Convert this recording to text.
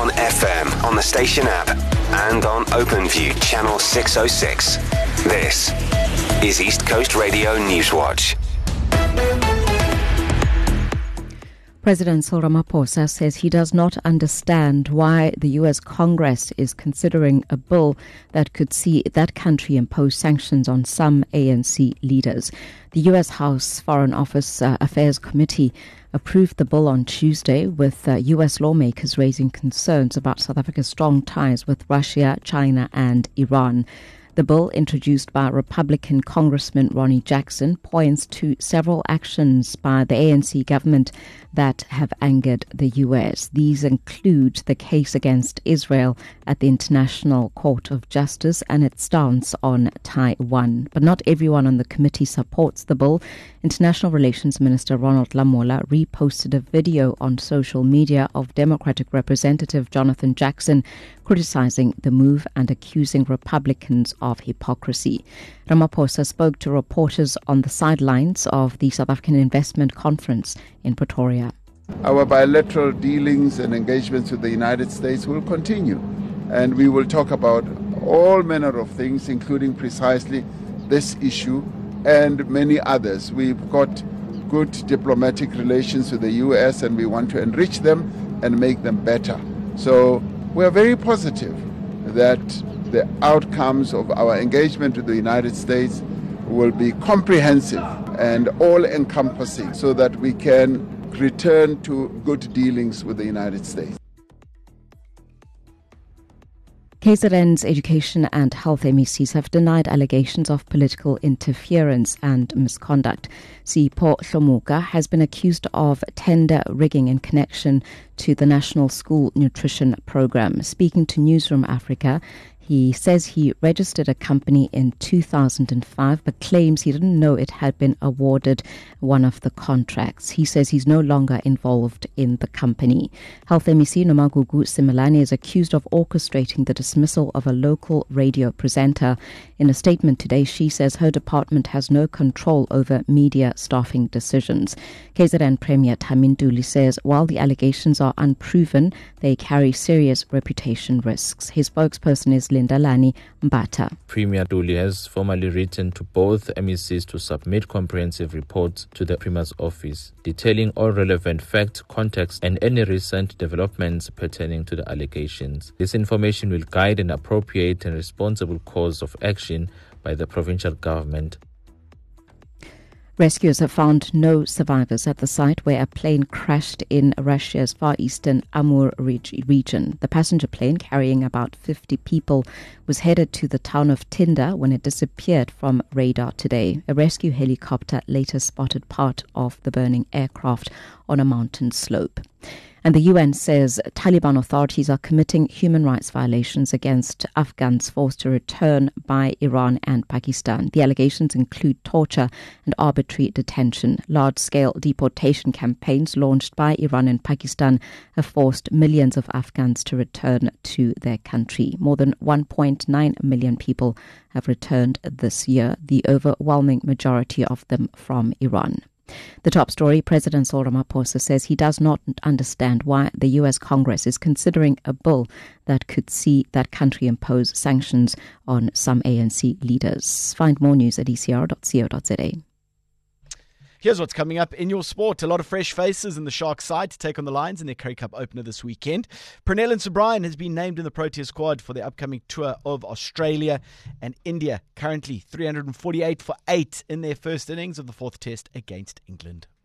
on FM, on the station app, and on OpenView Channel 606. This is East Coast Radio Newswatch. President Cyril Ramaphosa says he does not understand why the U.S. Congress is considering a bill that could see that country impose sanctions on some ANC leaders. The U.S. House Foreign Office Affairs Committee approved the bill on Tuesday, with U.S. lawmakers raising concerns about South Africa's strong ties with Russia, China and Iran. The bill, introduced by Republican Congressman Ronnie Jackson, points to several actions by the ANC government that have angered the U.S. These include the case against Israel at the International Court of Justice and its stance on Taiwan. But not everyone on the committee supports the bill. International Relations Minister Ronald Lamola reposted a video on social media of Democratic Representative Jonathan Jackson criticizing the move and accusing Republicans of hypocrisy. Ramaphosa spoke to reporters on the sidelines of the South African Investment Conference in Pretoria. Our bilateral dealings and engagements with the United States will continue, and we will talk about all manner of things, including precisely this issue and many others. We've got good diplomatic relations with the U.S. and we want to enrich them and make them better. So we are very positive that the outcomes of our engagement with the United States will be comprehensive and all-encompassing so that we can return to good dealings with the United States. KZN's Education and Health MECs have denied allegations of political interference and misconduct. Sipho Hlomuka has been accused of tender rigging in connection to the National School Nutrition Program. Speaking to Newsroom Africa, he says he registered a company in 2005 but claims he didn't know it had been awarded one of the contracts. He says he's no longer involved in the company. Health MEC Nomagugu Simelane is accused of orchestrating the dismissal of a local radio presenter. In a statement today, she says her department has no control over media staffing decisions. KZN Premier Tami Ntuli says while the allegations are unproven, they carry serious reputation risks. His spokesperson is Lindalani Mbata. Premier Ntuli has formally written to both MECs to submit comprehensive reports to the Premier's office, detailing all relevant facts, context, and any recent developments pertaining to the allegations. This information will guide an appropriate and responsible course of action by the provincial government. Rescuers have found no survivors at the site where a plane crashed in Russia's far eastern Amur region. The passenger plane, carrying about 50 people, was headed to the town of Tinda when it disappeared from radar today. A rescue helicopter later spotted part of the burning aircraft on a mountain slope. And the UN says Taliban authorities are committing human rights violations against Afghans forced to return by Iran and Pakistan. The allegations include torture and arbitrary detention. Large-scale deportation campaigns launched by Iran and Pakistan have forced millions of Afghans to return to their country. More than 1.9 million people have returned this year, the overwhelming majority of them from Iran. The top story, President Cyril Ramaphosa says he does not understand why the U.S. Congress is considering a bill that could see that country impose sanctions on some ANC leaders. Find more news at ecr.co.za. Here's what's coming up in your sport. A lot of fresh faces in the Sharks side to take on the Lions in their Currie Cup opener this weekend. Pernell and O'Brien has been named in the Protea squad for the upcoming tour of Australia and India. Currently 348 for 8 in their first innings of the fourth test against England.